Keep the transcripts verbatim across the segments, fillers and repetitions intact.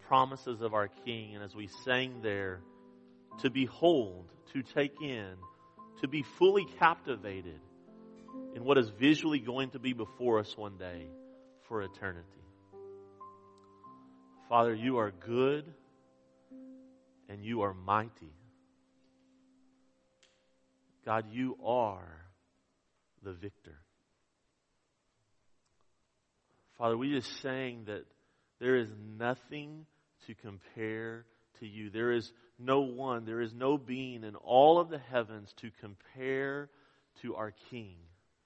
promises of our King. And as we sang there, to behold, to take in, to be fully captivated in what is visually going to be before us one day for eternity. Father, you are good and you are mighty. God, you are the victor. Father, we just sang that there is nothing to compare to you. There is no one, there is no being in all of the heavens to compare to our King.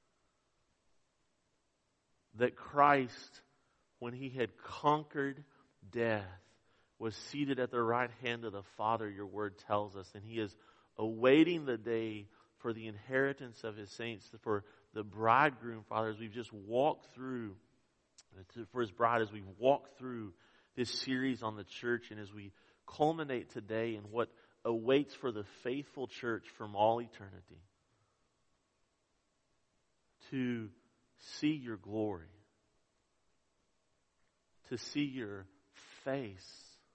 That Christ, when He had conquered death, was seated at the right hand of the Father, your word tells us, and He is awaiting the day for the inheritance of His saints, for the bridegroom, Father, as we've just walked through, for His bride, as we've walked through this series on the church, and as we culminate today in what awaits for the faithful church from all eternity, to see your glory, to see your face,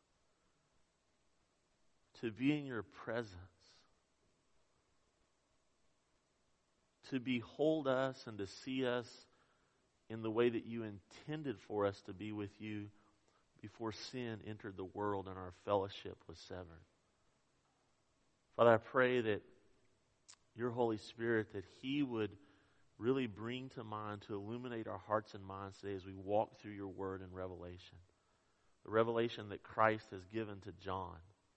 to be in your presence, to behold us and to see us in the way that you intended for us to be with you before sin entered the world and our fellowship was severed. Father, I pray that your Holy Spirit, that He would really bring to mind, to illuminate our hearts and minds today as we walk through your word in Revelation. The revelation that Christ has given to John.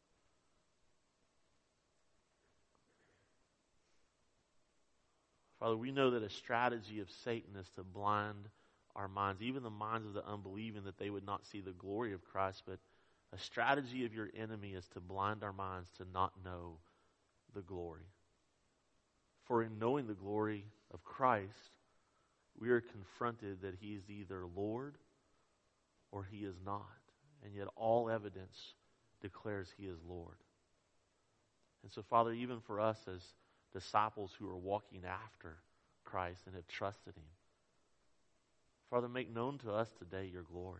Father, we know that a strategy of Satan is to blind our minds, even the minds of the unbelieving, that they would not see the glory of Christ. But a strategy of your enemy is to blind our minds to not know the glory. For in knowing the glory of Christ, we are confronted that He is either Lord or He is not. And yet all evidence declares He is Lord. And so, Father, even for us as disciples who are walking after Christ and have trusted Him, Father, make known to us today your glory.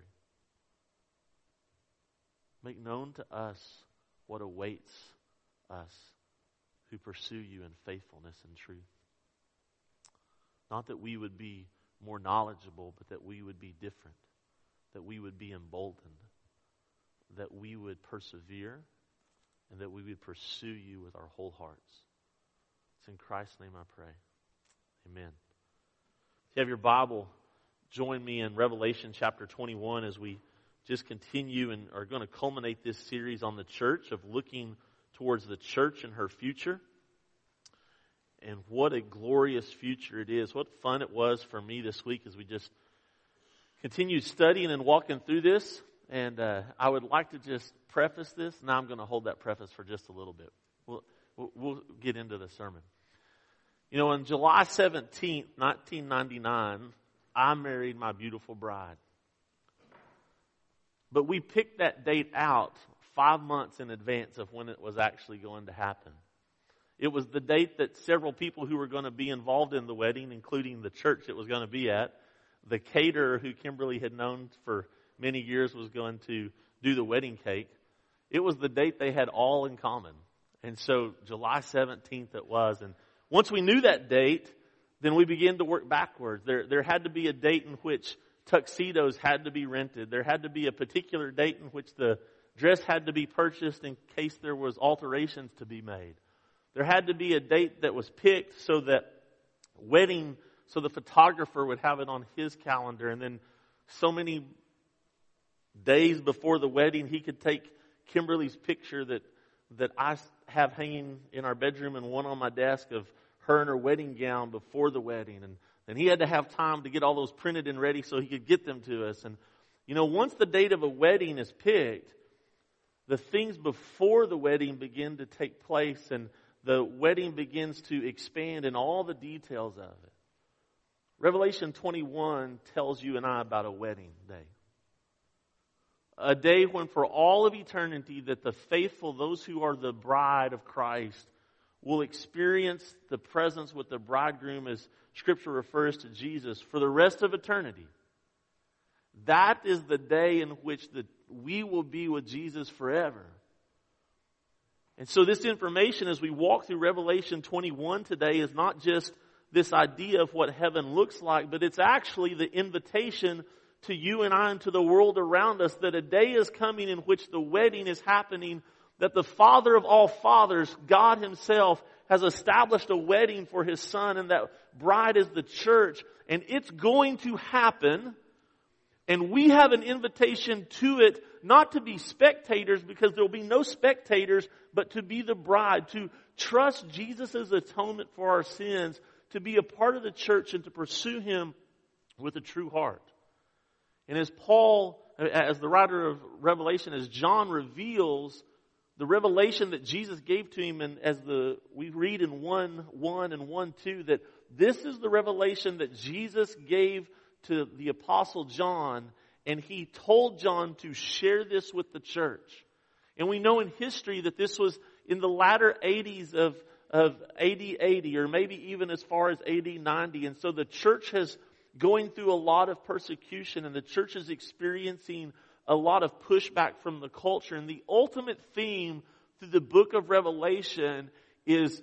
Make known to us what awaits us who pursue you in faithfulness and truth. Not that we would be more knowledgeable, but that we would be different, that we would be emboldened, that we would persevere, and that we would pursue you with our whole hearts. It's in Christ's name I pray. Amen. If you have your Bible, join me in Revelation chapter twenty-one as we just continue and are going to culminate this series on the church, of looking towards the church and her future. And what a glorious future it is. What fun it was for me this week as we just continued studying and walking through this. And uh, I would like to just preface this. Now I'm going to hold that preface for just a little bit. We'll, we'll, we'll get into the sermon. You know, on July seventeenth, nineteen ninety-nine, I married my beautiful bride. But we picked that date out five months in advance of when it was actually going to happen. It was the date that several people who were going to be involved in the wedding, including the church it was going to be at, the caterer who Kimberly had known for many years was going to do the wedding cake. It was the date they had all in common. And so July seventeenth it was. And once we knew that date, then we began to work backwards. There, there had to be a date in which tuxedos had to be rented. There had to be a particular date in which the dress had to be purchased in case there was alterations to be made. There had to be a date that was picked so that wedding, so the photographer would have it on his calendar, and then so many days before the wedding he could take Kimberly's picture that that I have hanging in our bedroom and one on my desk of her in her wedding gown before the wedding. And and he had to have time to get all those printed and ready so he could get them to us. And you know, once the date of a wedding is picked, the things before the wedding begin to take place, and the wedding begins to expand in all the details of it. Revelation twenty-one tells you and I about a wedding day. A day when for all of eternity that the faithful, those who are the bride of Christ, will experience the presence with the bridegroom, as Scripture refers to Jesus, for the rest of eternity. That is the day in which the we will be with Jesus forever. And so this information as we walk through Revelation twenty-one today is not just this idea of what heaven looks like, but it's actually the invitation to you and I and to the world around us that a day is coming in which the wedding is happening, that the Father of all fathers, God Himself, has established a wedding for His Son, and that bride is the church, and it's going to happen, and we have an invitation to it, not to be spectators, because there will be no spectators, but to be the bride, to trust Jesus' atonement for our sins, to be a part of the church and to pursue Him with a true heart. And as Paul, as the writer of Revelation, as John reveals the revelation that Jesus gave to him, and as the we read in one one and one two, that this is the revelation that Jesus gave to the Apostle John, and he told John to share this with the church. And we know in history that this was in the latter eighties of, of A D eighty, or maybe even as far as A D ninety. And so the church has going through a lot of persecution, and the church is experiencing a lot of pushback from the culture. And the ultimate theme through the book of Revelation is,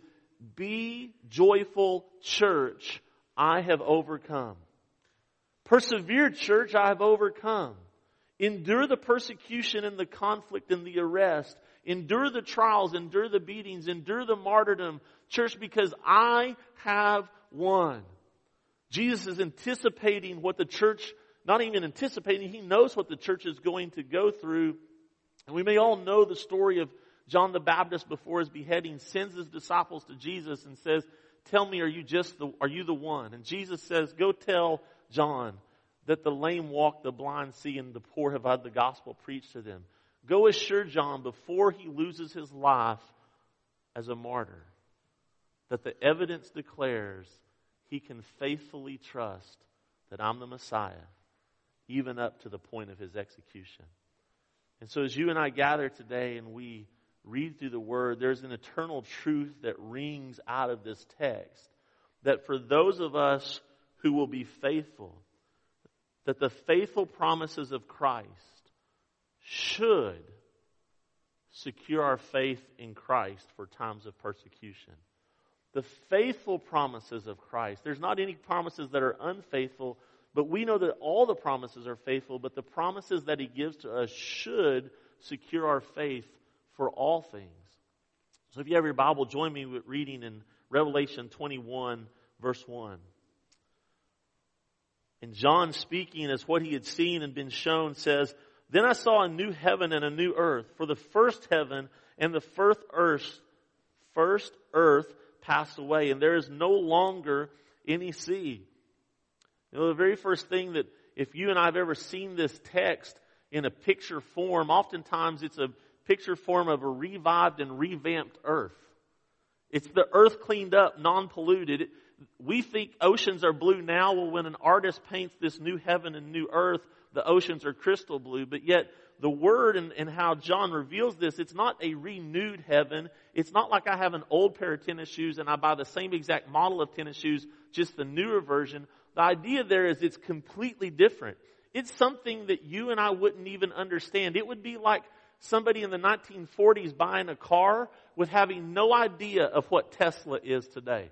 be joyful, church, I have overcome. Persevere, church, I have overcome. Endure the persecution and the conflict and the arrest. Endure the trials, endure the beatings, endure the martyrdom, church, because I have won. Jesus is anticipating what the church, not even anticipating, He knows what the church is going to go through. And we may all know the story of John the Baptist before his beheading sends his disciples to Jesus and says, tell me, are you just the, are you the one? And Jesus says, go tell John that the lame walk, the blind see, and the poor have had the gospel preached to them. Go assure John before he loses his life as a martyr that the evidence declares he can faithfully trust that I'm the Messiah, even up to the point of his execution. And so as you and I gather today and we read through the Word, there's an eternal truth that rings out of this text. That for those of us who will be faithful, that the faithful promises of Christ should secure our faith in Christ for times of persecution. The faithful promises of Christ. There's not any promises that are unfaithful, but we know that all the promises are faithful, but the promises that He gives to us should secure our faith for all things. So if you have your Bible, join me with reading in Revelation twenty-one, verse one. And John, speaking as what he had seen and been shown, says, then I saw a new heaven and a new earth, for the first heaven and the first earth, first earth passed away, and there is no longer any sea. You know, the very first thing that, if you and I have ever seen this text in a picture form, oftentimes it's a picture form of a revived and revamped earth. It's the earth cleaned up, non-polluted. We think oceans are blue now. Well, when an artist paints this new heaven and new earth, the oceans are crystal blue. But yet, the Word and, and how John reveals this, it's not a renewed heaven. It's not like I have an old pair of tennis shoes and I buy the same exact model of tennis shoes, just the newer version. The idea there is it's completely different. It's something that you and I wouldn't even understand. It would be like somebody in the nineteen forties buying a car with having no idea of what Tesla is today.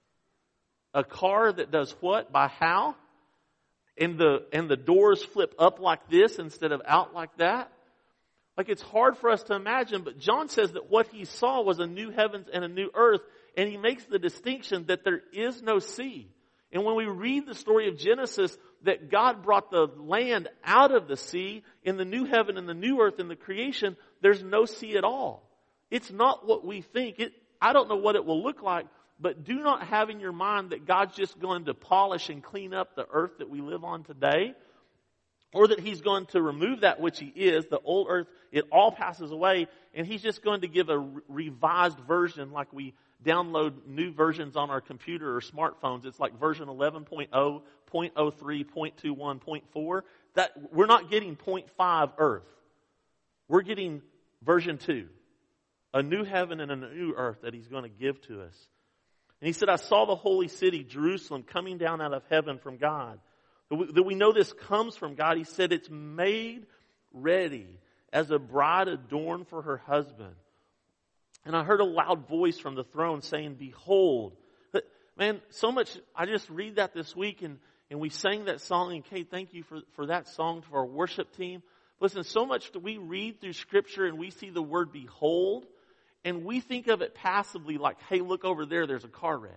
A car that does what? By how? And the, and the doors flip up like this instead of out like that. Like, it's hard for us to imagine, but John says that what he saw was a new heavens and a new earth, and he makes the distinction that there is no sea. And when we read the story of Genesis, that God brought the land out of the sea, in the new heaven and the new earth in the creation, there's no sea at all. It's not what we think. It, I don't know what it will look like, but do not have in your mind that God's just going to polish and clean up the earth that we live on today, or that He's going to remove that which He is, the old earth, it all passes away, and He's just going to give a revised version like we download new versions on our computer or smartphones. It's like version eleven point oh, zero point oh three, zero point two one, zero point four. That, we're not getting zero point five earth. We're getting version two. A new heaven and a new earth that He's going to give to us. And He said, I saw the holy city, Jerusalem, coming down out of heaven from God. That we, that we know this comes from God. He said it's made ready, as a bride adorned for her husband. And I heard a loud voice from the throne saying, behold. Man, so much, I just read that this week and, and we sang that song. And Kate, thank you for, for that song to our worship team. Listen, so much do we read through Scripture and we see the word behold. And we think of it passively like, hey, look over there, there's a car wreck.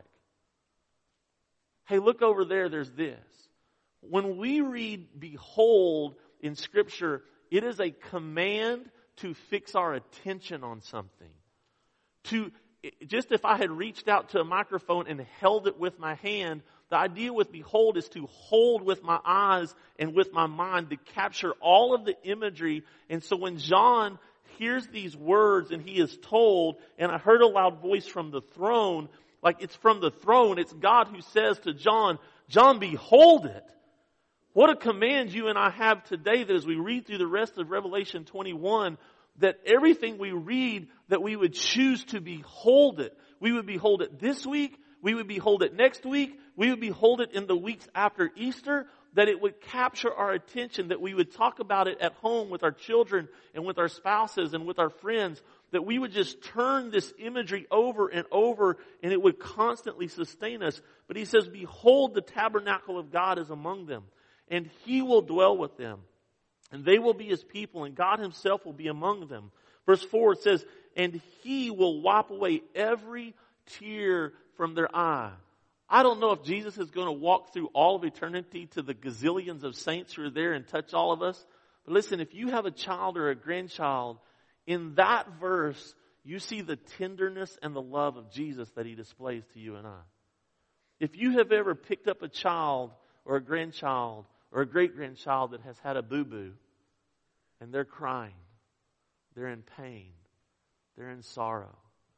Hey, look over there, there's this. When we read behold in Scripture, it is a command to fix our attention on something. To, just if I had reached out to a microphone and held it with my hand, the idea with behold is to hold with my eyes and with my mind to capture all of the imagery. And so when John hears these words and he is told, and I heard a loud voice from the throne, like it's from the throne, it's God who says to John, John, behold it. What a command you and I have today that as we read through the rest of Revelation twenty-one, that everything we read, that we would choose to behold it. We would behold it this week. We would behold it next week. We would behold it in the weeks after Easter. That it would capture our attention. That we would talk about it at home with our children and with our spouses and with our friends. That we would just turn this imagery over and over and it would constantly sustain us. But he says, behold, the tabernacle of God is among them. And he will dwell with them. And they will be his people, and God himself will be among them. Verse four, it says, and he will wipe away every tear from their eye. I don't know if Jesus is going to walk through all of eternity to the gazillions of saints who are there and touch all of us. But listen, if you have a child or a grandchild, in that verse, you see the tenderness and the love of Jesus that he displays to you and I. If you have ever picked up a child or a grandchild or a great-grandchild that has had a boo-boo, and they're crying, they're in pain, they're in sorrow.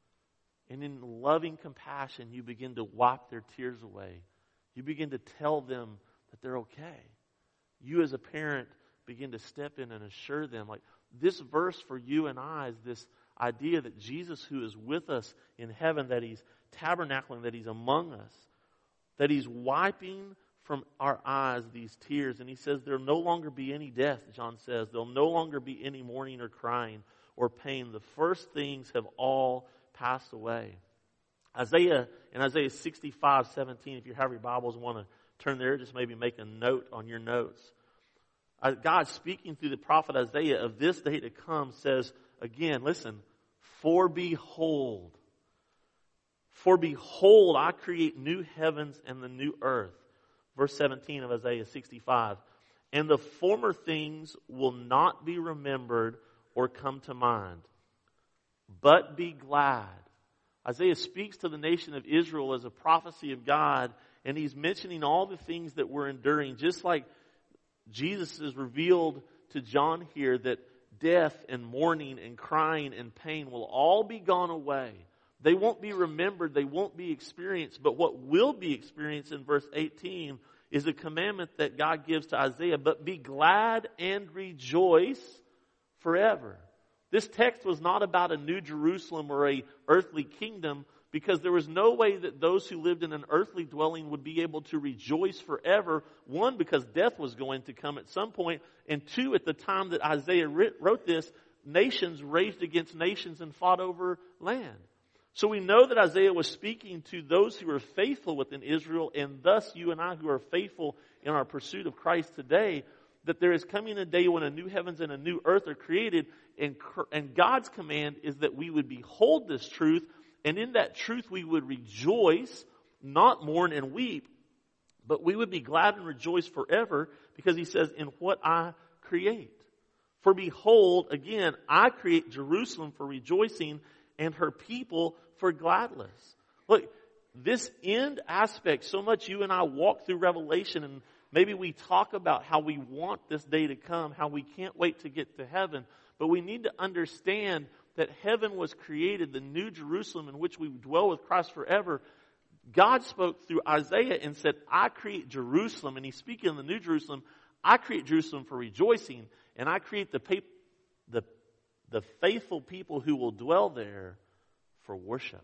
And in loving compassion, you begin to wipe their tears away. You begin to tell them that they're okay. You as a parent begin to step in and assure them. Like this verse for you and I is this idea that Jesus who is with us in heaven, that he's tabernacling, that he's among us, that he's wiping from our eyes these tears. And he says there'll no longer be any death, John says. There'll no longer be any mourning or crying or pain. The first things have all passed away. Isaiah, in Isaiah sixty-five seventeen, if you have your Bibles and want to turn there, just maybe make a note on your notes. Uh, God speaking through the prophet Isaiah of this day to come says, again, listen, for behold, for behold, I create new heavens and the new earth. Verse seventeen of Isaiah sixty-five. And the former things will not be remembered or come to mind, but be glad. Isaiah speaks to the nation of Israel as a prophecy of God, and he's mentioning all the things that we're enduring, just like Jesus is revealed to John here that death and mourning and crying and pain will all be gone away. They won't be remembered, they won't be experienced, but what will be experienced in verse eighteen is a commandment that God gives to Isaiah, but be glad and rejoice forever. This text was not about a new Jerusalem or a earthly kingdom, because there was no way that those who lived in an earthly dwelling would be able to rejoice forever. One, because death was going to come at some point, and two, at the time that Isaiah wrote this, nations raged against nations and fought over land. So we know that Isaiah was speaking to those who are faithful within Israel, and thus you and I who are faithful in our pursuit of Christ today, that there is coming a day when a new heavens and a new earth are created, and, and God's command is that we would behold this truth, and in that truth we would rejoice, not mourn and weep, but we would be glad and rejoice forever, because he says, in what I create. For behold, again, I create Jerusalem for rejoicing, and her people for gladness. Look, this end aspect, so much you and I walk through Revelation, and maybe we talk about how we want this day to come, how we can't wait to get to heaven. But we need to understand that heaven was created, the new Jerusalem in which we dwell with Christ forever. God spoke through Isaiah and said, I create Jerusalem. And he's speaking of the new Jerusalem. I create Jerusalem for rejoicing, and I create the pa- the the faithful people who will dwell there for worship,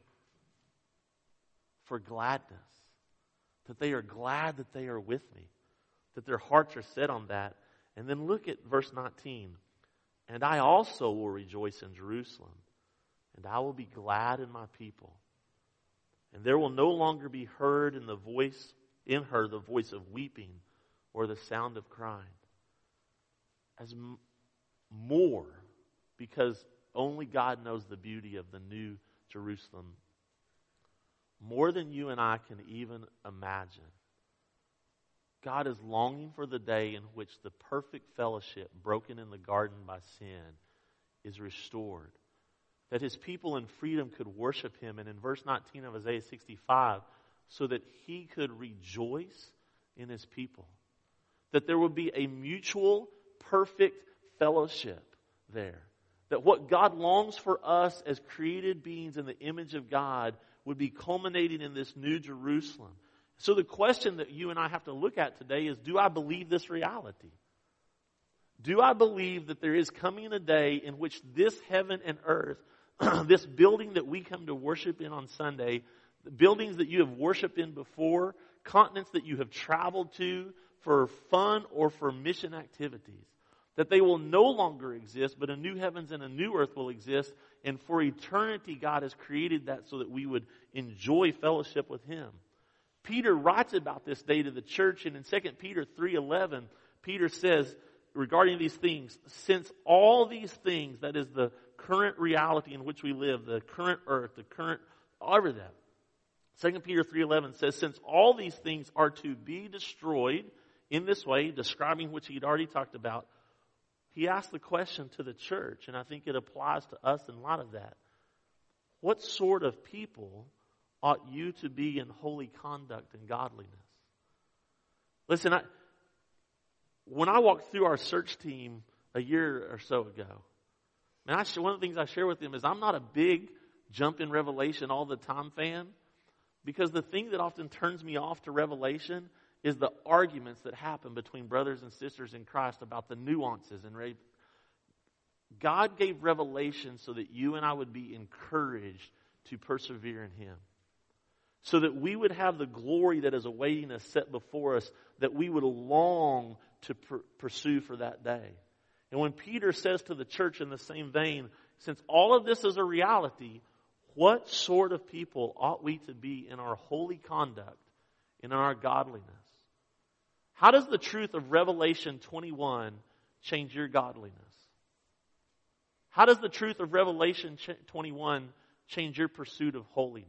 for gladness, that they are glad that they are with me, that their hearts are set on that. And then look at verse nineteen. And I also will rejoice in Jerusalem, and I will be glad in my people. And there will no longer be heard in the voice in her the voice of weeping or the sound of crying. As m- more, because only God knows the beauty of the new Jerusalem, more than you and I can even imagine. God is longing for the day in which the perfect fellowship broken in the garden by sin is restored. That His people in freedom could worship Him. And in verse nineteen of Isaiah sixty-five, so that He could rejoice in His people. That there would be a mutual, perfect fellowship there. That what God longs for us as created beings in the image of God would be culminating in this new Jerusalem. So the question that you and I have to look at today is, do I believe this reality? Do I believe that there is coming a day in which this heaven and earth, this building that we come to worship in on Sunday, the buildings that you have worshiped in before, continents that you have traveled to for fun or for mission activities, that they will no longer exist, but a new heavens and a new earth will exist, and for eternity God has created that so that we would enjoy fellowship with Him. Peter writes about this day to the church, and in Second Peter three eleven, Peter says regarding these things, since all these things, that is the current reality in which we live, the current earth, the current, all of that. Second Peter three eleven says, since all these things are to be destroyed in this way, describing which he'd already talked about, he asked the question to the church, and I think it applies to us in light of that. What sort of people ought you to be in holy conduct and godliness? Listen, I, when I walked through our search team a year or so ago, man, I, one of the things I share with them is I'm not a big jump in Revelation all the time fan, because the thing that often turns me off to Revelation is the arguments that happen between brothers and sisters in Christ about the nuances. And God gave revelation so that you and I would be encouraged to persevere in Him. So that we would have the glory that is awaiting us set before us, that we would long to pr- pursue for that day. And when Peter says to the church in the same vein, since all of this is a reality, what sort of people ought we to be in our holy conduct and in our godliness? How does the truth of Revelation twenty-one change your godliness? How does the truth of Revelation twenty-one change your pursuit of holiness?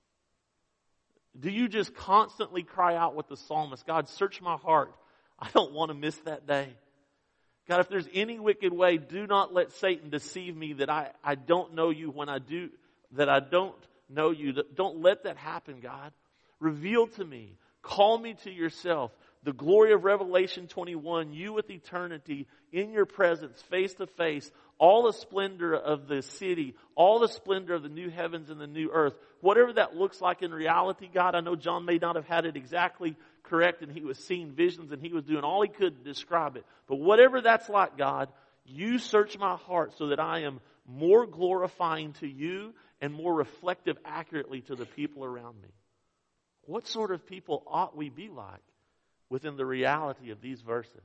Do you just constantly cry out with the psalmist, God, search my heart. I don't want to miss that day. God, if there's any wicked way, do not let Satan deceive me that I, I don't know you when I do, that I don't know you. Don't let that happen, God. Reveal to me. Call me to yourself. The glory of Revelation twenty-one, you with eternity, in your presence, face to face, all the splendor of the city, all the splendor of the new heavens and the new earth. Whatever that looks like in reality, God, I know John may not have had it exactly correct, and he was seeing visions and he was doing all he could to describe it. But whatever that's like, God, you search my heart so that I am more glorifying to you and more reflective accurately to the people around me. What sort of people ought we be like within the reality of these verses?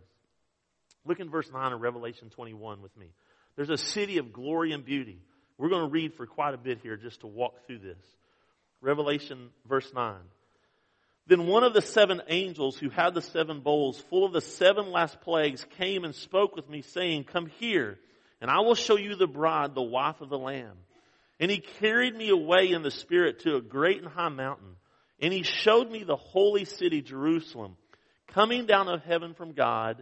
Look in verse nine of Revelation twenty-one with me. There's a city of glory and beauty. We're going to read for quite a bit here just to walk through this. Revelation verse nine. Then one of the seven angels who had the seven bowls full of the seven last plagues came and spoke with me, saying, come here, and I will show you the bride, the wife of the Lamb. And he carried me away in the Spirit to a great and high mountain. And he showed me the holy city, Jerusalem, coming down of heaven from God,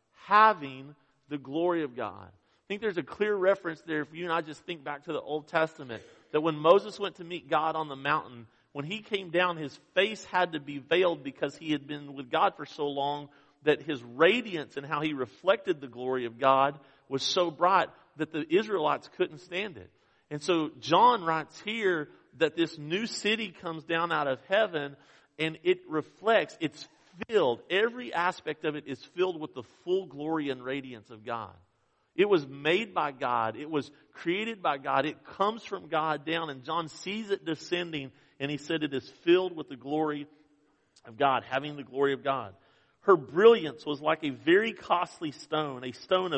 having the glory of God. I think there's a clear reference there if you and I just think back to the Old Testament, that when Moses went to meet God on the mountain, when he came down, his face had to be veiled because he had been with God for so long that his radiance and how he reflected the glory of God was so bright that the Israelites couldn't stand it. And so John writes here that this new city comes down out of heaven, and it reflects, it's filled, every aspect of it is filled with the full glory and radiance of God. It was made by God. It was created by God. It comes from God down, and John sees it descending, and he said it is filled with the glory of God, having the glory of God. Her brilliance was like a very costly stone, a stone of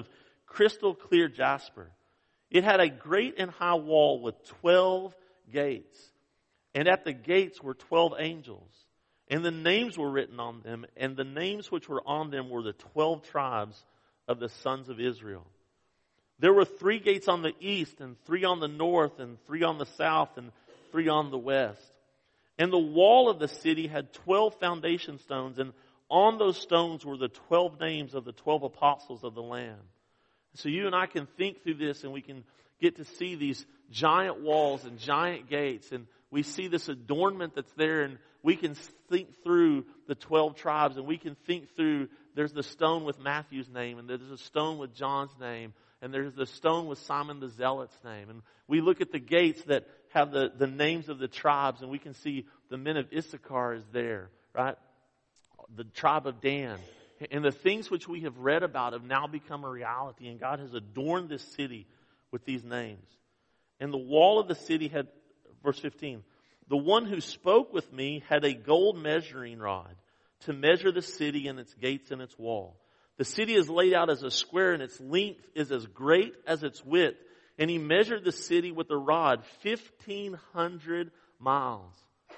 crystal clear jasper. It had a great and high wall with twelve gates. And at the gates were twelve angels. And the names were written on them. And the names which were on them were the twelve tribes of the sons of Israel. There were three gates on the east, and three on the north, and three on the south, and three on the west. And the wall of the city had twelve foundation stones, and on those stones were the twelve names of the twelve apostles of the Lamb. So you and I can think through this, and we can get to see these giant walls and giant gates, and we see this adornment that's there, and we can think through the twelve tribes, and we can think through, there's the stone with Matthew's name, and there's a stone with John's name, and there's the stone with Simon the Zealot's name. And we look at the gates that have the, the names of the tribes, and we can see the men of Issachar is there, right? The tribe of Dan. And the things which we have read about have now become a reality, and God has adorned this city with these names. And the wall of the city had, verse fifteen, the one who spoke with me had a gold measuring rod to measure the city and its gates and its wall. The city is laid out as a square, and its length is as great as its width. And he measured the city with a rod, fifteen hundred miles.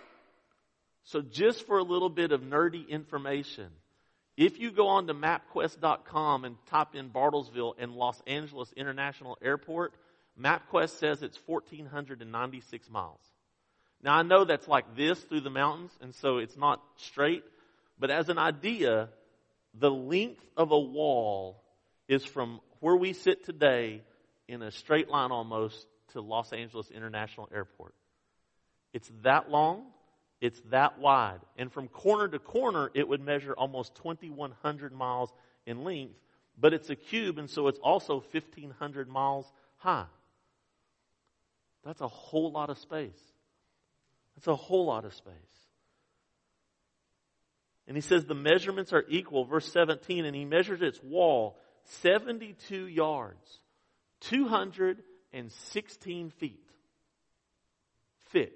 So just for a little bit of nerdy information, if you go on to MapQuest dot com and type in Bartlesville and Los Angeles International Airport, MapQuest says it's one thousand four hundred ninety-six miles. Now I know that's like this through the mountains, and so it's not straight, but as an idea, the length of a wall is from where we sit today in a straight line almost to Los Angeles International Airport. It's that long, it's that wide. And from corner to corner, it would measure almost twenty-one hundred miles in length, but it's a cube, and so it's also fifteen hundred miles high. That's a whole lot of space. That's a whole lot of space. And he says the measurements are equal, verse seventeen, and he measured its wall seventy-two yards, two hundred sixteen feet thick.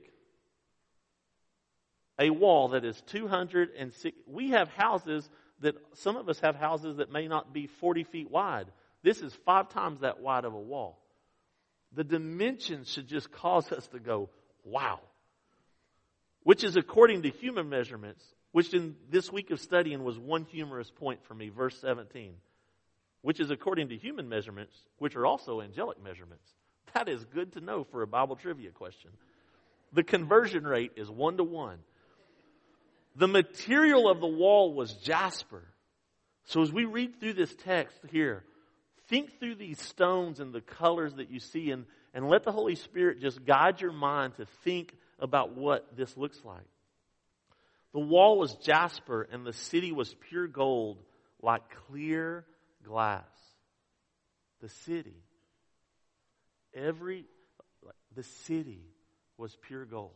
A wall that is two hundred six. We have houses that, some of us have houses that may not be forty feet wide. This is five times that wide of a wall. The dimensions should just cause us to go, wow. Which is according to human measurements, which in this week of studying was one humorous point for me, verse seventeen. Which is according to human measurements, which are also angelic measurements. That is good to know for a Bible trivia question. The conversion rate is one to one. The material of the wall was jasper. So as we read through this text here, think through these stones and the colors that you see, and, and let the Holy Spirit just guide your mind to think about what this looks like. The wall was jasper, and the city was pure gold, like clear glass. The city, every, the city was pure gold.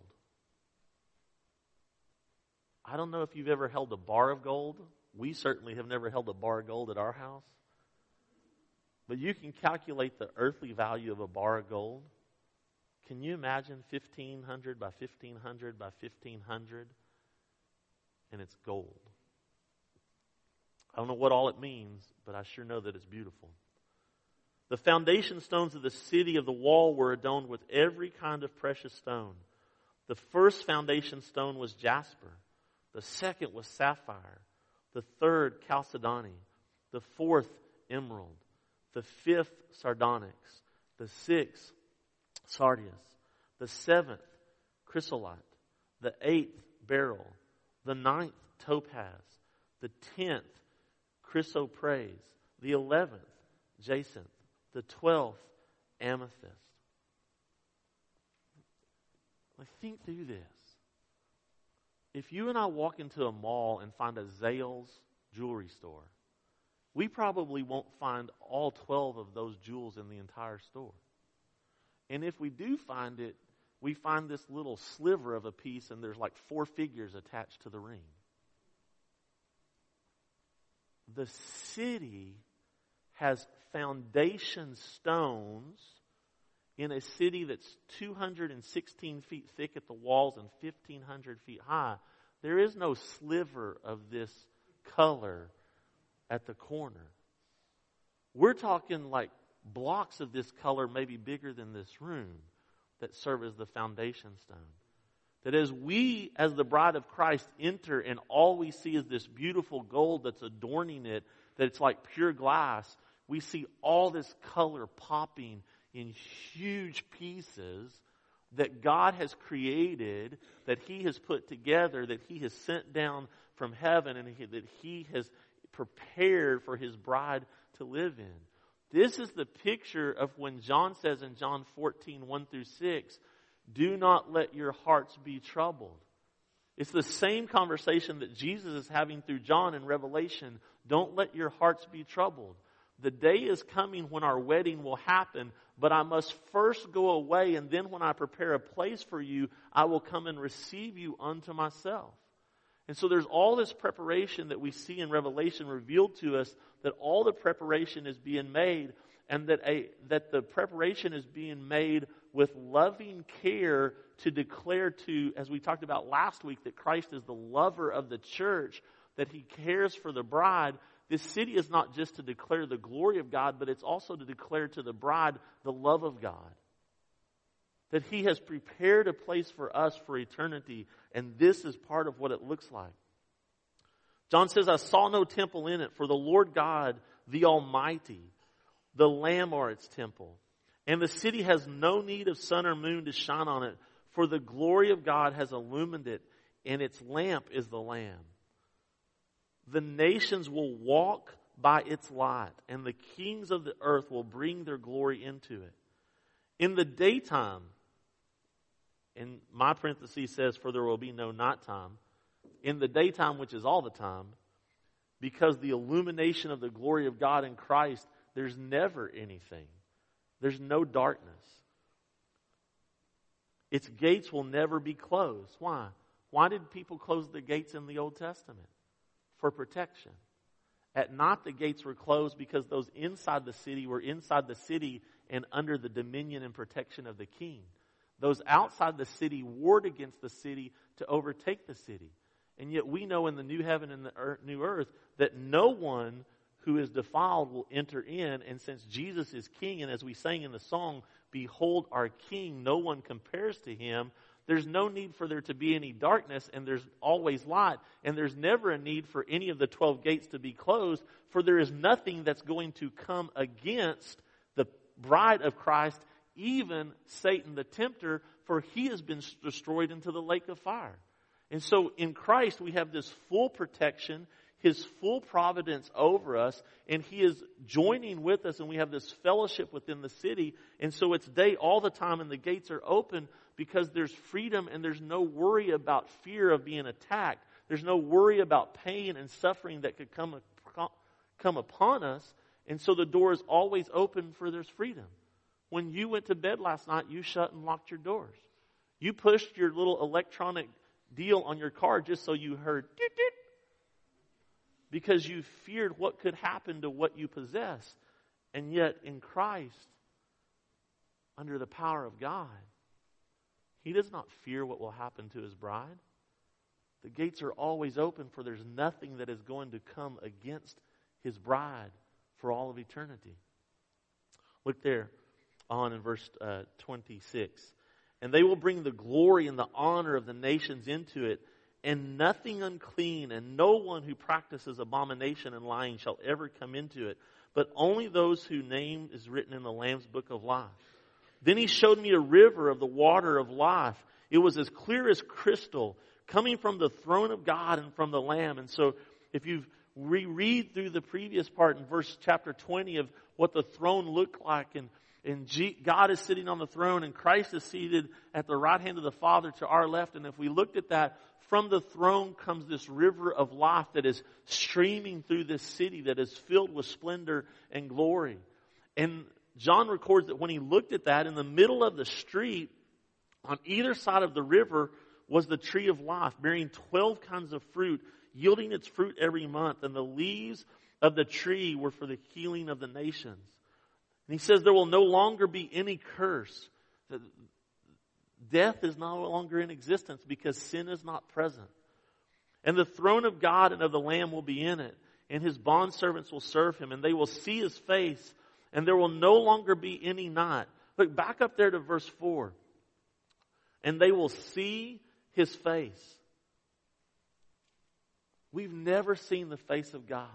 I don't know if you've ever held a bar of gold. We certainly have never held a bar of gold at our house. But you can calculate the earthly value of a bar of gold. Can you imagine fifteen hundred by fifteen hundred by fifteen hundred? And it's gold. I don't know what all it means, but I sure know that it's beautiful. The foundation stones of the city of the wall were adorned with every kind of precious stone. The first foundation stone was jasper. The second was sapphire. The third, chalcedony. The fourth, emerald. The fifth, sardonyx. The sixth, sardius. The seventh, chrysolite. The eighth, beryl. The ninth, topaz. The tenth, chrysoprase. The eleventh, jacinth. The twelfth, amethyst. Like, think through this. If you and I walk into a mall and find a Zales jewelry store, we probably won't find all twelve of those jewels in the entire store. And if we do find it, we find this little sliver of a piece, and there's like four figures attached to the ring. The city has foundation stones in a city that's two hundred sixteen feet thick at the walls and fifteen hundred feet high. There is no sliver of this color at the corner. We're talking like blocks of this color, maybe bigger than this room, that serve as the foundation stone. That as we, as the bride of Christ, enter and all we see is this beautiful gold that's adorning it, that it's like pure glass, we see all this color popping in huge pieces that God has created, that He has put together, that He has sent down from heaven, and he, that He has prepared for His bride to live in. This is the picture of when John says in John fourteen, one through six, do not let your hearts be troubled. It's the same conversation that Jesus is having through John in Revelation. Don't let your hearts be troubled. The day is coming when our wedding will happen, but I must first go away, and then when I prepare a place for you, I will come and receive you unto myself. And so there's all this preparation that we see in Revelation revealed to us, that all the preparation is being made, and that a that the preparation is being made with loving care to declare to, as we talked about last week, that Christ is the lover of the church, that He cares for the bride. This city is not just to declare the glory of God, but it's also to declare to the bride the love of God. That He has prepared a place for us for eternity, and this is part of what it looks like. John says, I saw no temple in it, for the Lord God, the Almighty, the Lamb are its temple. And the city has no need of sun or moon to shine on it, for the glory of God has illumined it, and its lamp is the Lamb. The nations will walk by its light, and the kings of the earth will bring their glory into it. In the daytime, and my parenthesis says, for there will be no nighttime. In the daytime, which is all the time, because the illumination of the glory of God in Christ, there's never anything. There's no darkness. Its gates will never be closed. Why? Why did people close the gates in the Old Testament? For protection. At night the gates were closed because those inside the city were inside the city and under the dominion and protection of the king. Those outside the city warred against the city to overtake the city. And yet we know in the new heaven and the earth, new earth that no one who is defiled will enter in. And since Jesus is king, and as we sang in the song, behold our king, no one compares to him, there's no need for there to be any darkness, and there's always light. And there's never a need for any of the twelve gates to be closed, for there is nothing that's going to come against the bride of Christ, even Satan the tempter, for he has been destroyed into the lake of fire. And so in Christ we have this full protection, His full providence over us, and He is joining with us, and we have this fellowship within the city. And so it's day all the time, and the gates are open because there's freedom, and there's no worry about fear of being attacked. There's no worry about pain and suffering that could come, come upon us. And so the door is always open for there's freedom. When you went to bed last night, you shut and locked your doors. You pushed your little electronic deal on your car just so you heard doot, doot, because you feared what could happen to what you possess. And yet in Christ, under the power of God, He does not fear what will happen to His bride. The gates are always open, for there's nothing that is going to come against His bride for all of eternity. Look there on in verse uh, twenty-six. And they will bring the glory and the honor of the nations into it, and nothing unclean and no one who practices abomination and lying shall ever come into it, but only those whose name is written in the Lamb's book of life. Then He showed me a river of the water of life. It was as clear as crystal, coming from the throne of God and from the Lamb. And so if you reread through the previous part in verse chapter twenty of what the throne looked like, and And G- God is sitting on the throne, and Christ is seated at the right hand of the Father to our left. And if we looked at that, from the throne comes this river of life that is streaming through this city that is filled with splendor and glory. And John records that when he looked at that, in the middle of the street, on either side of the river, was the tree of life, bearing twelve kinds of fruit, yielding its fruit every month. And the leaves of the tree were for the healing of the nations. And He says there will no longer be any curse. Death is no longer in existence because sin is not present. And the throne of God and of the Lamb will be in it. and his bondservants will serve him, and they will see his face, and there will no longer be any night. Look, back up there to verse four. And they will see his face. We've never seen the face of God.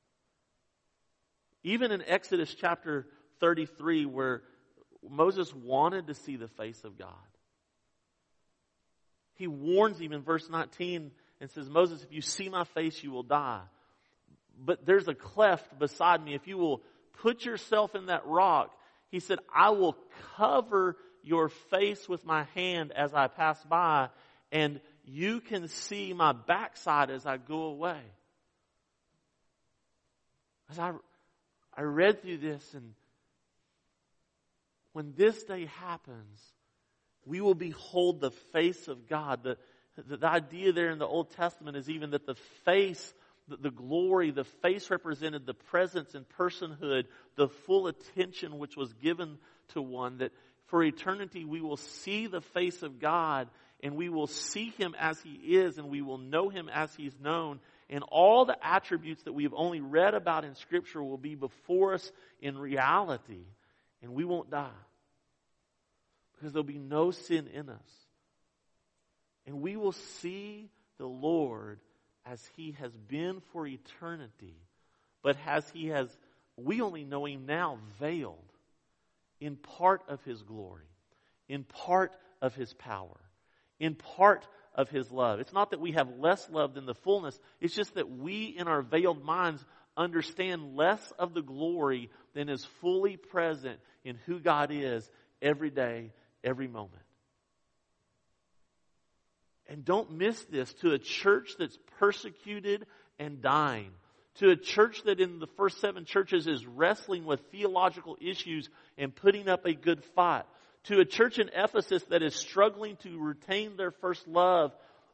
Even in Exodus chapter thirty-three, where Moses wanted to see the face of God, he warns him in verse nineteen and says, Moses, if you see my face, you will die. But there's a cleft beside me. If you will put yourself in that rock, he said, I will cover your face with my hand as I pass by, and you can see my backside as I go away. As I, I read through this, and when this day happens, we will behold the face of God. The, the, the idea there in the Old Testament is even that the face, the, the glory, the face represented the presence and personhood, the full attention which was given to one, that for eternity we will see the face of God, and we will see him as he is, and we will know him as he's known. And all the attributes that we have only read about in Scripture will be before us in reality, and we won't die. Because there'll be no sin in us. And we will see the Lord as he has been for eternity, but as he has, we only know him now veiled in part of his glory, in part of his power, in part of his love. It's not that we have less love than the fullness. It's just that we, in our veiled minds, understand less of the glory than is fully present in who God is every day, every moment. And don't miss this. To a church that's persecuted and dying, to a church that in the first seven churches is wrestling with theological issues and putting up a good fight, to a church in Ephesus that is struggling to retain their first love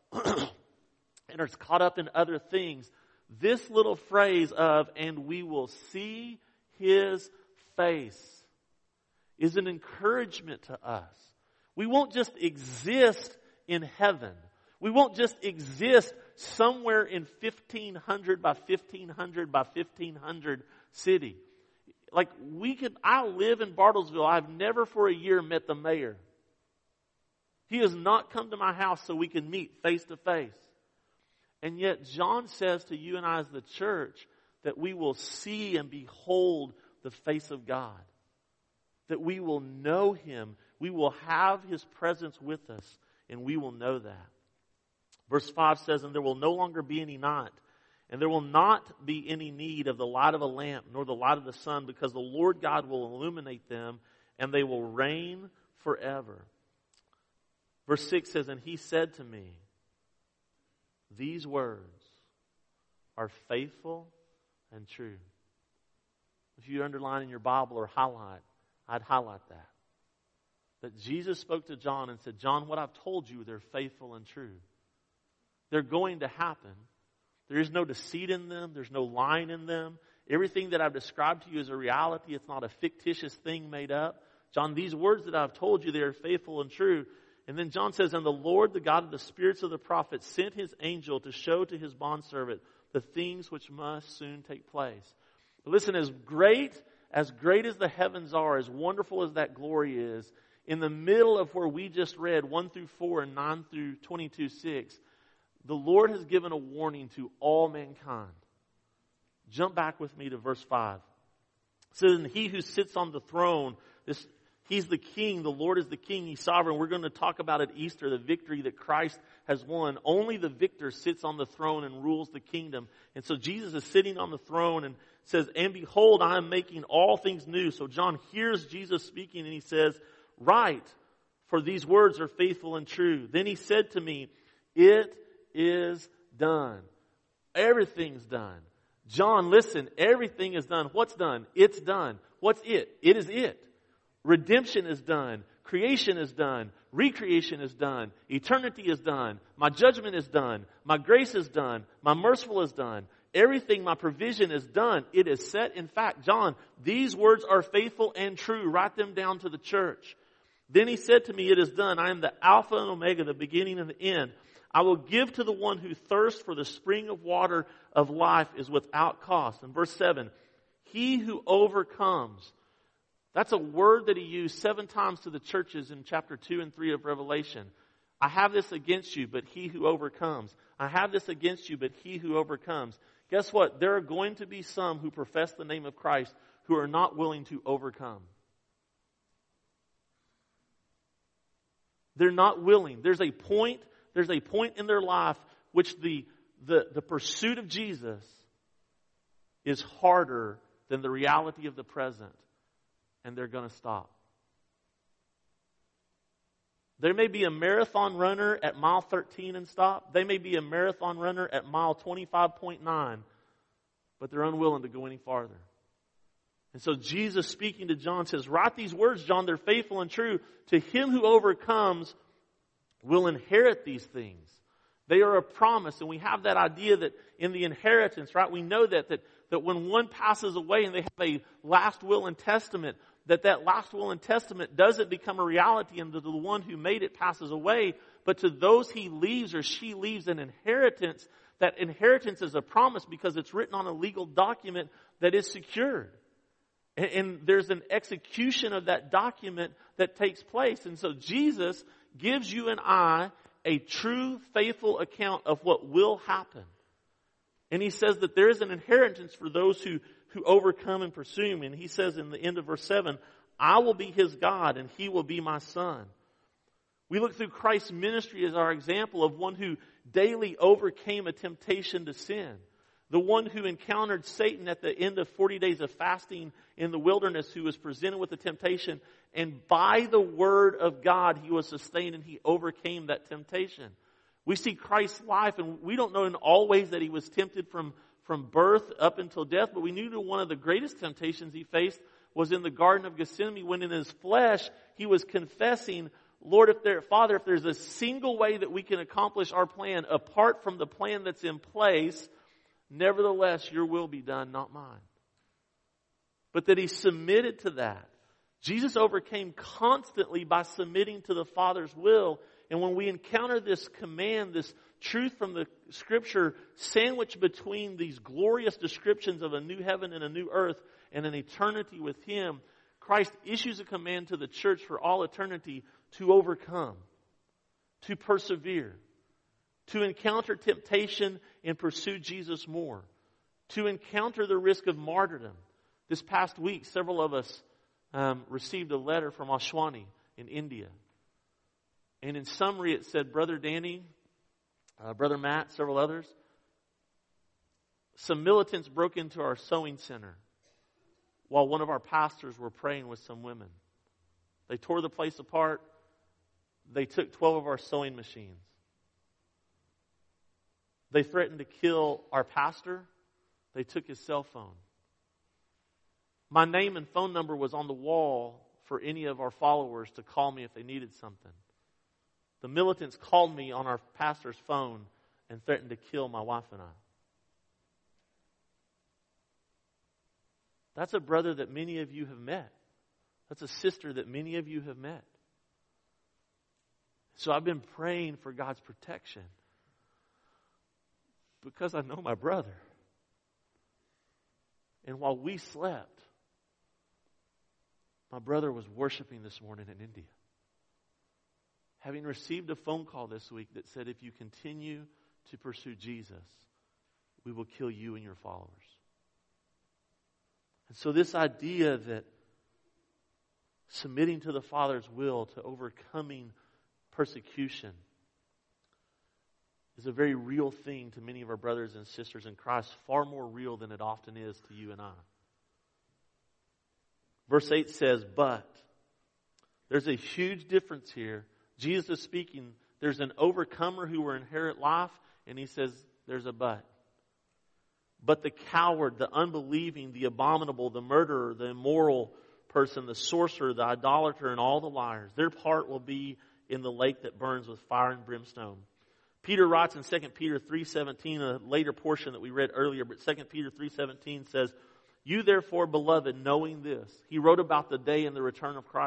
and is caught up in other things, this little phrase of, and we will see his face, is an encouragement to us. We won't just exist in heaven. We won't just exist somewhere in fifteen hundred by fifteen hundred by fifteen hundred city. Like we could, I live in Bartlesville. I've never for a year met the mayor. He has not come to my house so we can meet face to face. And yet John says to you and I as the church that we will see and behold the face of God. That we will know him. We will have his presence with us, and we will know that. Verse five says, and there will no longer be any night, and there will not be any need of the light of a lamp, nor the light of the sun, because the Lord God will illuminate them, and they will reign forever. Verse six says, and he said to me, these words are faithful and true. If you underline in your Bible or highlight, I'd highlight that. That Jesus spoke to John and said, John, what I've told you, they're faithful and true. They're going to happen. There is no deceit in them. There's no lying in them. Everything that I've described to you is a reality. It's not a fictitious thing made up. John, these words that I've told you, they are faithful and true. And then John says, and the Lord, the God of the spirits of the prophets, sent his angel to show to his bondservant the things which must soon take place. But listen, as great, as great as the heavens are, as wonderful as that glory is, in the middle of where we just read, one through four and nine through twenty-two six, the Lord has given a warning to all mankind. Jump back with me to verse five. It says, and he who sits on the throne, this, he's the king, the Lord is the king, he's sovereign. We're going to talk about at Easter the victory that Christ has won. Only the victor sits on the throne and rules the kingdom. And so Jesus is sitting on the throne and says, and behold, I am making all things new. So John hears Jesus speaking and he says, write, for these words are faithful and true. Then he said to me, it is done. Everything's done. John, listen, everything is done. What's done? It's done. What's it? It is it. Redemption is done. Creation is done. Recreation is done. Eternity is done. My judgment is done. My grace is done. My merciful is done. Everything, my provision is done. It is set. In fact, John, these words are faithful and true. Write them down to the church. Then he said to me, it is done. I am the Alpha and Omega, the beginning and the end. I will give to the one who thirsts for the spring of water of life is without cost. And verse seven, he who overcomes. That's a word that he used seven times to the churches in chapter two and three of Revelation. I have this against you, but he who overcomes. I have this against you, but he who overcomes. Guess what? There are going to be some who profess the name of Christ who are not willing to overcome. They're not willing. There's a point, there's a point in their life which the, the, the pursuit of Jesus is harder than the reality of the present, and they're going to stop. There may be a marathon runner at mile thirteen and stop. They may be a marathon runner at mile twenty-five point nine, but they're unwilling to go any farther. And so Jesus, speaking to John, says, write these words, John, they're faithful and true. To him who overcomes will inherit these things. They are a promise, and we have that idea that in the inheritance, right, we know that, that, that when one passes away and they have a last will and testament, that that last will and testament doesn't become a reality and that the one who made it passes away, but to those he leaves or she leaves an inheritance. That inheritance is a promise because it's written on a legal document that is secured. And, and there's an execution of that document that takes place. And so Jesus gives you and I a true, faithful account of what will happen. And he says that there is an inheritance for those who who overcome and pursue him. And he says in the end of verse seven, I will be his God and he will be my son. We look through Christ's ministry as our example of one who daily overcame a temptation to sin. The one who encountered Satan at the end of forty days of fasting in the wilderness, who was presented with the temptation. And by the word of God, he was sustained and he overcame that temptation. We see Christ's life, and we don't know in all ways that he was tempted from from birth up until death, but we knew that one of the greatest temptations he faced was in the Garden of Gethsemane, when in his flesh he was confessing, Lord, if there, Father, if there's a single way that we can accomplish our plan apart from the plan that's in place, nevertheless, your will be done, not mine. But that he submitted to that. Jesus overcame constantly by submitting to the Father's will. And when we encounter this command, this truth from the Scripture sandwiched between these glorious descriptions of a new heaven and a new earth and an eternity with him, Christ issues a command to the church for all eternity to overcome, to persevere, to encounter temptation and pursue Jesus more, to encounter the risk of martyrdom. This past week, several of us um, received a letter from Ashwani in India. And in summary, it said, Brother Danny, uh, Brother Matt, several others, some militants broke into our sewing center while one of our pastors were praying with some women. They tore the place apart. They took twelve of our sewing machines. They threatened to kill our pastor. They took his cell phone. My name and phone number was on the wall for any of our followers to call me if they needed something. The militants called me on our pastor's phone and threatened to kill my wife and I. That's a brother that many of you have met. That's a sister that many of you have met. So I've been praying for God's protection because I know my brother. And while we slept, my brother was worshiping this morning in India. Having received a phone call this week that said, if you continue to pursue Jesus, we will kill you and your followers. And so this idea that submitting to the Father's will, to overcoming persecution, is a very real thing to many of our brothers and sisters in Christ, far more real than it often is to you and I. Verse eight says, but. There's a huge difference here. Jesus is speaking, there's an overcomer who will inherit life, and he says there's a but. But the coward, the unbelieving, the abominable, the murderer, the immoral person, the sorcerer, the idolater, and all the liars, their part will be in the lake that burns with fire and brimstone. Peter writes in Second Peter three seventeen, a later portion that we read earlier, but Second Peter three seventeen says, you therefore, beloved, knowing this. He wrote about the day and the return of Christ.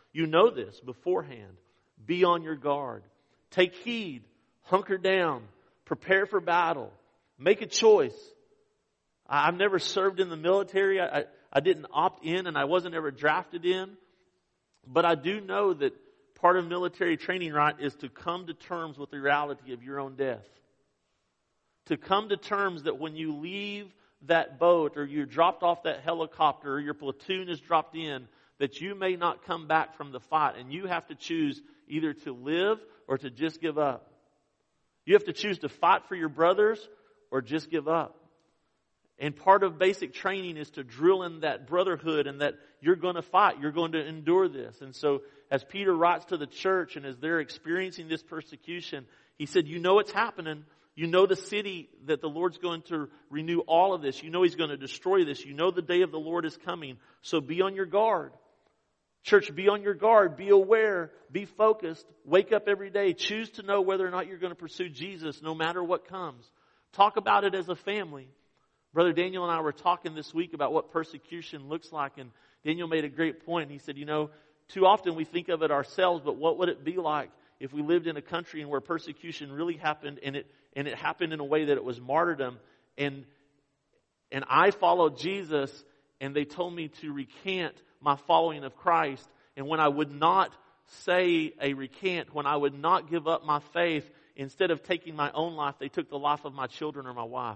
You know this beforehand. Be on your guard. Take heed. Hunker down. Prepare for battle. Make a choice. I've never served in the military. I, I, I didn't opt in and I wasn't ever drafted in. But I do know that part of military training, right, is to come to terms with the reality of your own death. To come to terms that when you leave that boat or you're dropped off that helicopter or your platoon is dropped in, that you may not come back from the fight and you have to choose either to live or to just give up. You have to choose to fight for your brothers or just give up. And part of basic training is to drill in that brotherhood and that you're going to fight. You're going to endure this. And so as Peter writes to the church and as they're experiencing this persecution, he said, you know it's happening. You know the city that the Lord's going to renew all of this. You know He's going to destroy this. You know the day of the Lord is coming. So be on your guard. Church, be on your guard. Be aware. Be focused. Wake up every day. Choose to know whether or not you're going to pursue Jesus no matter what comes. Talk about it as a family. Brother Daniel and I were talking this week about what persecution looks like, and Daniel made a great point. He said, you know, too often we think of it ourselves, but what would it be like if we lived in a country and where persecution really happened and it and it happened in a way that it was martyrdom, and and I followed Jesus and they told me to recant my following of Christ, and when I would not say a recant, when I would not give up my faith, instead of taking my own life, they took the life of my children or my wife.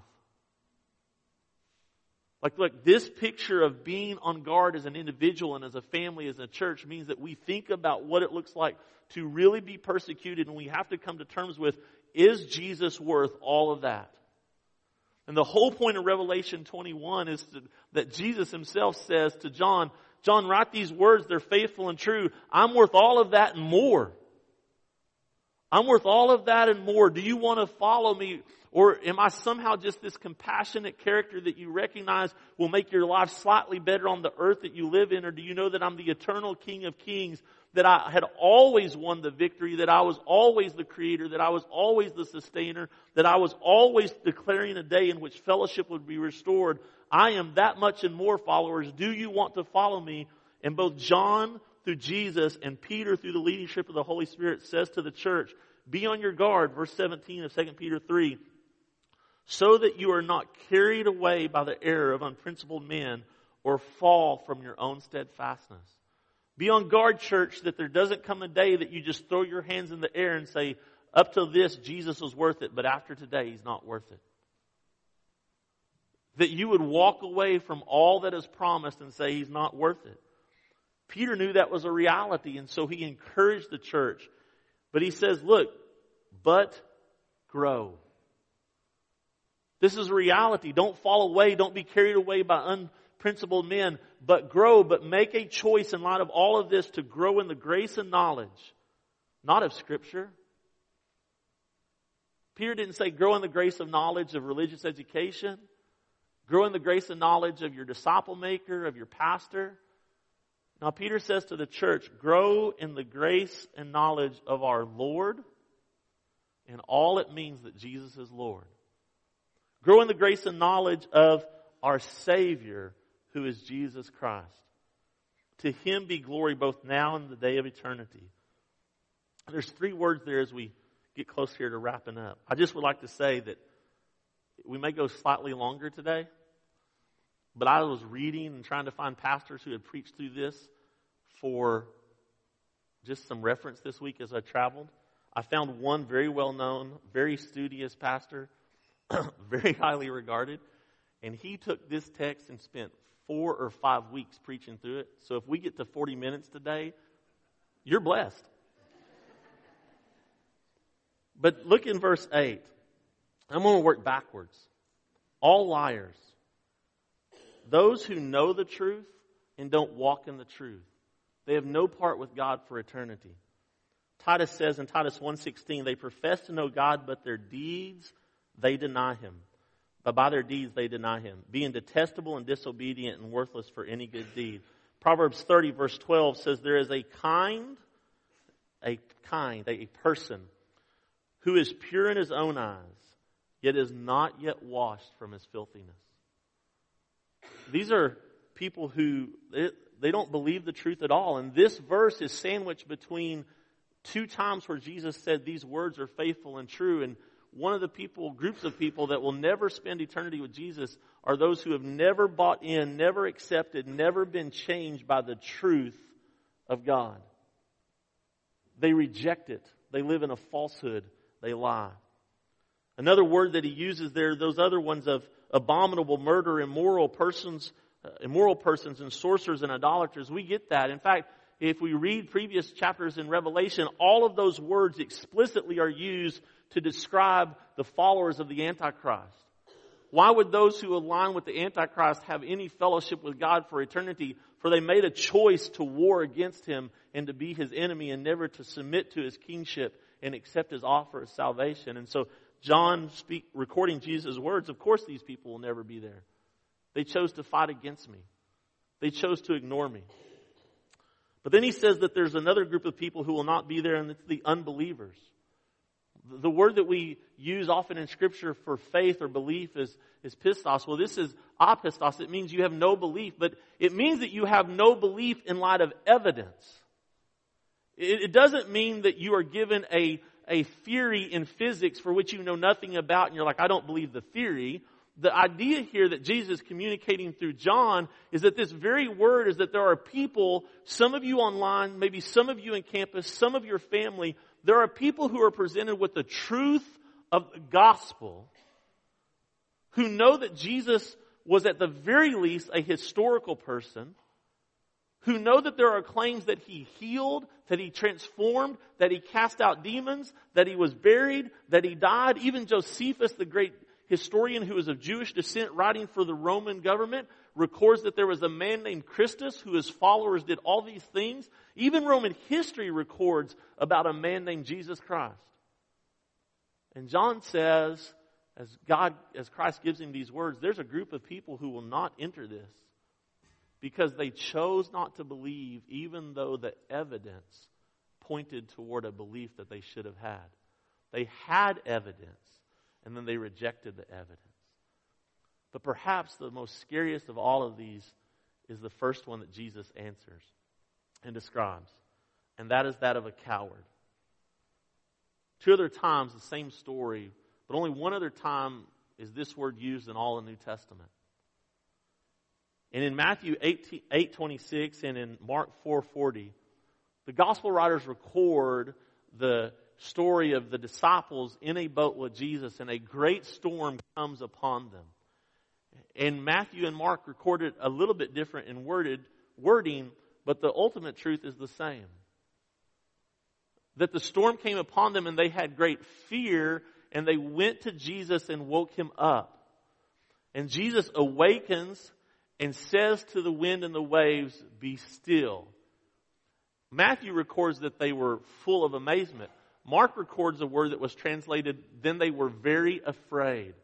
Like, look, this picture of being on guard as an individual and as a family, as a church, means that we think about what it looks like to really be persecuted, and we have to come to terms with, is Jesus worth all of that? And the whole point of Revelation twenty-one is to, that Jesus Himself says to John, John, write these words, they're faithful and true. I'm worth all of that and more. I'm worth all of that and more. Do you want to follow me? Or am I somehow just this compassionate character that you recognize will make your life slightly better on the earth that you live in? Or do you know that I'm the eternal King of Kings, that I had always won the victory, that I was always the creator, that I was always the sustainer, that I was always declaring a day in which fellowship would be restored? I am that much and more, followers. Do you want to follow me? And both John through Jesus and Peter through the leadership of the Holy Spirit says to the church, be on your guard, verse seventeen of Second Peter three, so that you are not carried away by the error of unprincipled men or fall from your own steadfastness. Be on guard, church, that there doesn't come a day that you just throw your hands in the air and say, up to this, Jesus was worth it, but after today, He's not worth it. That you would walk away from all that is promised and say He's not worth it. Peter knew that was a reality, and so he encouraged the church. But he says, look, but grow. This is a reality. Don't fall away. Don't be carried away by unprincipled men, but grow, but make a choice in light of all of this to grow in the grace and knowledge, not of Scripture. Peter didn't say grow in the grace of knowledge of religious education. Grow in the grace and knowledge of your disciple maker, of your pastor. Now, Peter says to the church, grow in the grace and knowledge of our Lord and all it means that Jesus is Lord. Grow in the grace and knowledge of our Savior, who is Jesus Christ. To Him be glory both now and the day of eternity. There's three words there as we get close here to wrapping up. I just would like to say that we may go slightly longer today, but I was reading and trying to find pastors who had preached through this for just some reference this week as I traveled. I found one very well-known, very studious pastor, very highly regarded, and he took this text and spent four or five weeks preaching through it. So if we get to forty minutes today, you're blessed. But look in verse eight. I'm going to work backwards. All liars. Those who know the truth and don't walk in the truth. They have no part with God for eternity. Titus says in Titus one sixteen, they profess to know God, but their deeds, they deny Him. But by their deeds, they deny Him, being detestable and disobedient and worthless for any good deed. Proverbs thirty verse twelve says there is a kind, a kind, a person who is pure in his own eyes, yet is not yet washed from his filthiness. These are people who, they don't believe the truth at all. And this verse is sandwiched between two times where Jesus said these words are faithful and true. And one of the people, groups of people that will never spend eternity with Jesus are those who have never bought in, never accepted, never been changed by the truth of God. They reject it. They live in a falsehood. They lie. Another word that he uses there, those other ones of abominable, murder, immoral persons, uh, immoral persons and sorcerers and idolaters, we get that. In fact, if we read previous chapters in Revelation, all of those words explicitly are used to describe the followers of the Antichrist. Why would those who align with the Antichrist have any fellowship with God for eternity? For they made a choice to war against him and to be his enemy and never to submit to his kingship and accept his offer of salvation. And so John speak, recording Jesus' words, of course these people will never be there. They chose to fight against me. They chose to ignore me. But then he says that there's another group of people who will not be there, and it's the unbelievers. The word that we use often in Scripture for faith or belief is, is pistos. Well, this is apistos. It means you have no belief, but it means that you have no belief in light of evidence. It, it doesn't mean that you are given a, a theory in physics for which you know nothing about, and you're like, I don't believe the theory. The idea here that Jesus is communicating through John is that this very word is that there are people, some of you online, maybe some of you in campus, some of your family, there are people who are presented with the truth of the gospel who know that Jesus was at the very least a historical person, who know that there are claims that he healed, that he transformed, that he cast out demons, that he was buried, that he died. Even Josephus, the great historian who is of Jewish descent, writing for the Roman government, records that there was a man named Christus who his followers did all these things. Even Roman history records about a man named Jesus Christ. And John says, as God, as Christ gives him these words, there's a group of people who will not enter this because they chose not to believe even though the evidence pointed toward a belief that they should have had. They had evidence, and then they rejected the evidence. But perhaps the most scariest of all of these is the first one that Jesus answers and describes. And that is that of a coward. Two other times, the same story, but only one other time is this word used in all the New Testament. And in Matthew eight twenty-six and in Mark four forty, the gospel writers record the story of the disciples in a boat with Jesus, and a great storm comes upon them. And Matthew and Mark recorded a little bit different in worded wording, but the ultimate truth is the same. That the storm came upon them and they had great fear, and they went to Jesus and woke him up. And Jesus awakens and says to the wind and the waves, "Be still." Matthew records that they were full of amazement. Mark records a word that was translated, "Then they were very afraid."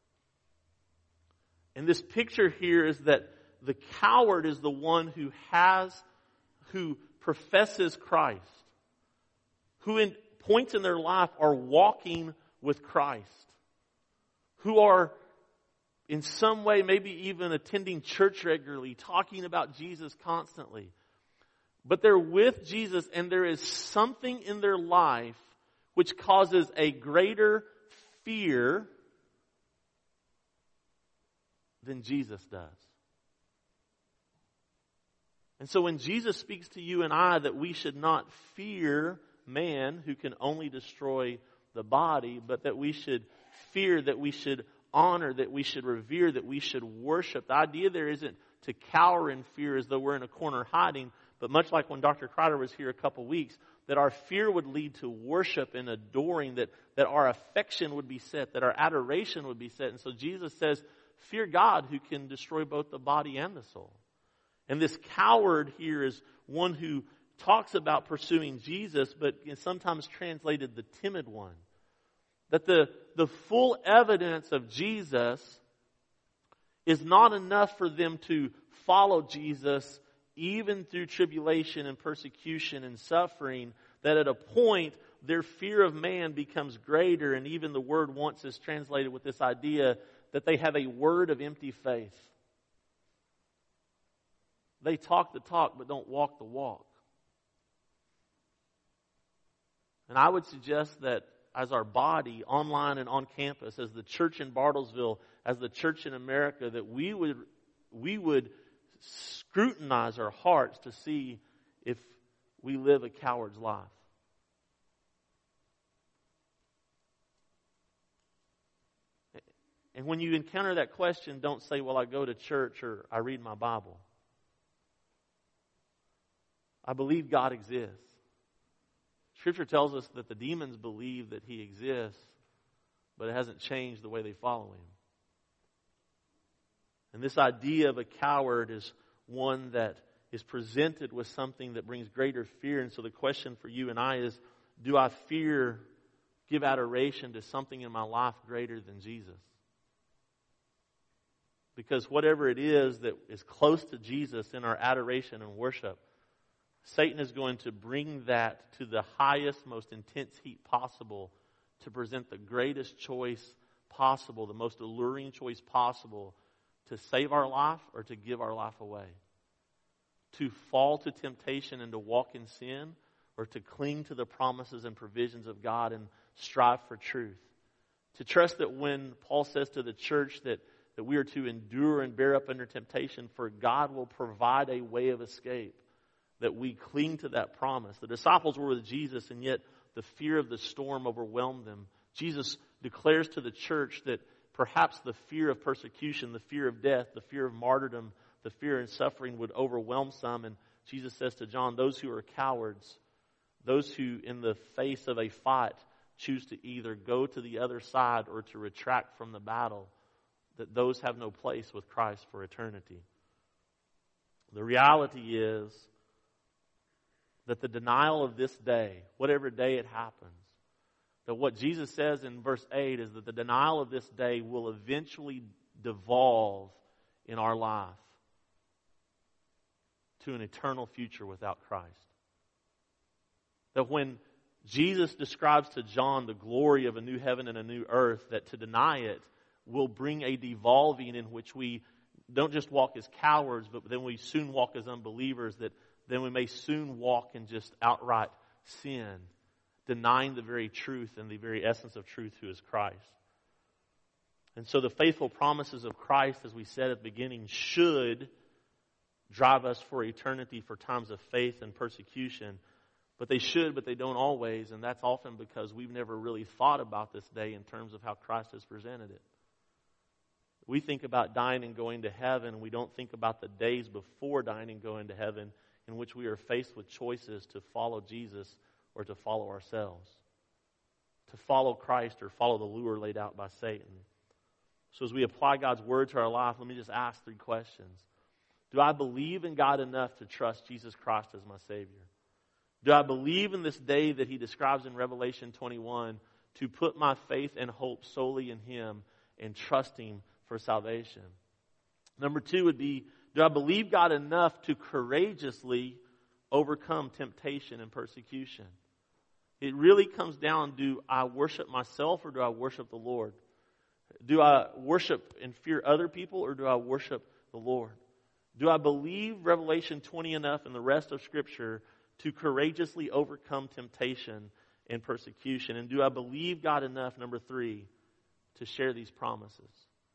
And this picture here is that the coward is the one who has, who professes Christ, who in points in their life are walking with Christ, who are in some way maybe even attending church regularly, talking about Jesus constantly. But they're with Jesus, and there is something in their life which causes a greater fear than Jesus does. And so when Jesus speaks to you and I that we should not fear man who can only destroy the body, but that we should fear, that we should honor, that we should revere, that we should worship. The idea there isn't to cower in fear as though we're in a corner hiding, but much like when Doctor Kreider was here a couple weeks, that our fear would lead to worship and adoring, that, that our affection would be set, that our adoration would be set. And so Jesus says, fear God who can destroy both the body and the soul. And this coward here is one who talks about pursuing Jesus, but is sometimes translated the timid one. That the, the full evidence of Jesus is not enough for them to follow Jesus even through tribulation and persecution and suffering, that at a point their fear of man becomes greater, and even the word once is translated with this idea that they have a word of empty faith. They talk the talk but don't walk the walk. And I would suggest that as our body, online and on campus, as the church in Bartlesville, as the church in America, that we would we would scrutinize our hearts to see if we live a coward's life. And when you encounter that question, don't say, well, I go to church or I read my Bible. I believe God exists. Scripture tells us that the demons believe that He exists, but it hasn't changed the way they follow Him. And this idea of a coward is one that is presented with something that brings greater fear. And so the question for you and I is, do I fear, give adoration to something in my life greater than Jesus? Because whatever it is that is close to Jesus in our adoration and worship, Satan is going to bring that to the highest, most intense heat possible to present the greatest choice possible, the most alluring choice possible to save our life or to give our life away. To fall to temptation and to walk in sin, or to cling to the promises and provisions of God and strive for truth. To trust that when Paul says to the church that, that we are to endure and bear up under temptation, for God will provide a way of escape, that we cling to that promise. The disciples were with Jesus, and yet the fear of the storm overwhelmed them. Jesus declares to the church that perhaps the fear of persecution, the fear of death, the fear of martyrdom, the fear and suffering would overwhelm some. And Jesus says to John, those who are cowards, those who in the face of a fight choose to either go to the other side or to retract from the battle, that those have no place with Christ for eternity. The reality is that the denial of this day, whatever day it happens, that what Jesus says in verse eight is that the denial of this day will eventually devolve in our life to an eternal future without Christ. That when Jesus describes to John the glory of a new heaven and a new earth, that to deny it will bring a devolving in which we don't just walk as cowards, but then we soon walk as unbelievers, that then we may soon walk in just outright sin, denying the very truth and the very essence of truth, who is Christ. And so the faithful promises of Christ, as we said at the beginning, should drive us for eternity for times of faith and persecution. But they should, but they don't always, and that's often because we've never really thought about this day in terms of how Christ has presented it. We think about dying and going to heaven, and we don't think about the days before dying and going to heaven, in which we are faced with choices to follow Jesus or to follow ourselves, to follow Christ or follow the lure laid out by Satan. So as we apply God's word to our life, let me just ask three questions. Do I believe in God enough to trust Jesus Christ as my Savior? Do I believe in this day that He describes in Revelation twenty-one to put my faith and hope solely in Him and trust Him for salvation? Number two would be, do I believe God enough to courageously overcome temptation and persecution? It really comes down, do I worship myself or do I worship the Lord? Do I worship and fear other people or do I worship the Lord? Do I believe Revelation twenty enough and the rest of Scripture to courageously overcome temptation and persecution? And do I believe God enough, number three, to share these promises?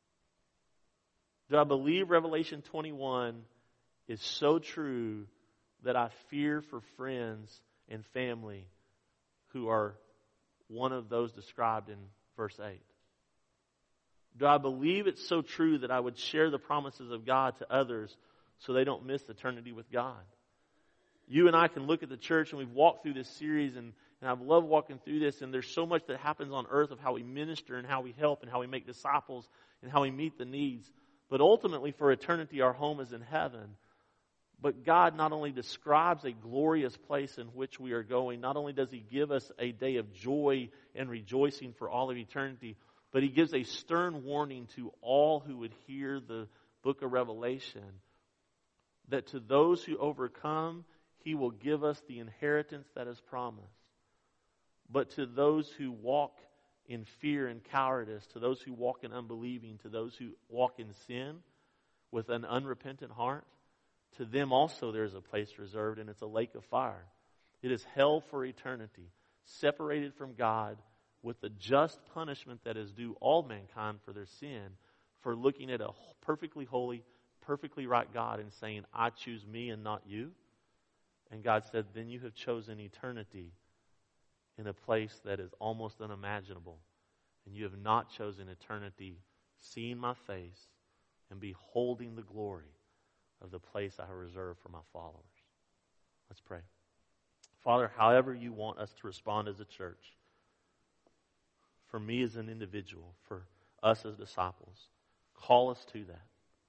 Do I believe Revelation twenty-one is so true that I fear for friends and family who are one of those described in verse eight? Do I believe it's so true that I would share the promises of God to others so they don't miss eternity with God? You and I can look at the church, and we've walked through this series, and, and I've loved walking through this, and there's so much that happens on earth of how we minister and how we help and how we make disciples and how we meet the needs. But ultimately, for eternity, our home is in heaven. But God not only describes a glorious place in which we are going, not only does He give us a day of joy and rejoicing for all of eternity, but He gives a stern warning to all who would hear the book of Revelation, that to those who overcome, He will give us the inheritance that is promised. But to those who walk in fear and cowardice, to those who walk in unbelieving, to those who walk in sin with an unrepentant heart, to them also there is a place reserved, and it's a lake of fire. It is hell for eternity, separated from God with the just punishment that is due all mankind for their sin, for looking at a perfectly holy, perfectly right God and saying, I choose me and not you. And God said, then you have chosen eternity in a place that is almost unimaginable. And you have not chosen eternity seeing my face and beholding the glory of the place I have reserved for my followers. Let's pray. Father, however you want us to respond as a church, for me as an individual, for us as disciples, call us to that.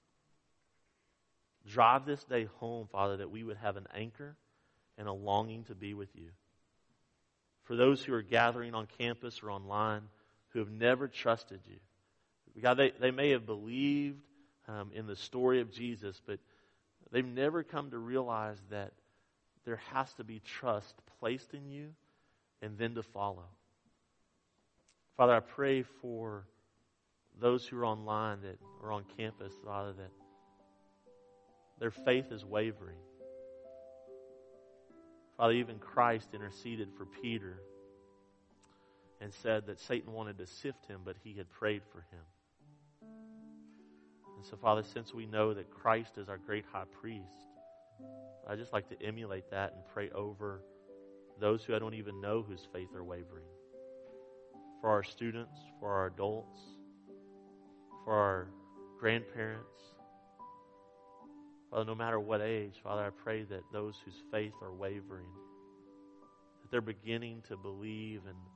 Drive this day home, Father, that we would have an anchor and a longing to be with you. For those who are gathering on campus or online who have never trusted you, God, they, they may have believed um, in the story of Jesus, but they've never come to realize that there has to be trust placed in you and then to follow. Father, I pray for those who are online that are on campus, Father, that their faith is wavering. Father, even Christ interceded for Peter and said that Satan wanted to sift him, but he had prayed for him. And so, Father, since we know that Christ is our great high priest, I'd just like to emulate that and pray over those who I don't even know whose faith are wavering. For our students, for our adults, for our grandparents. Father, no matter what age, Father, I pray that those whose faith are wavering, that they're beginning to believe and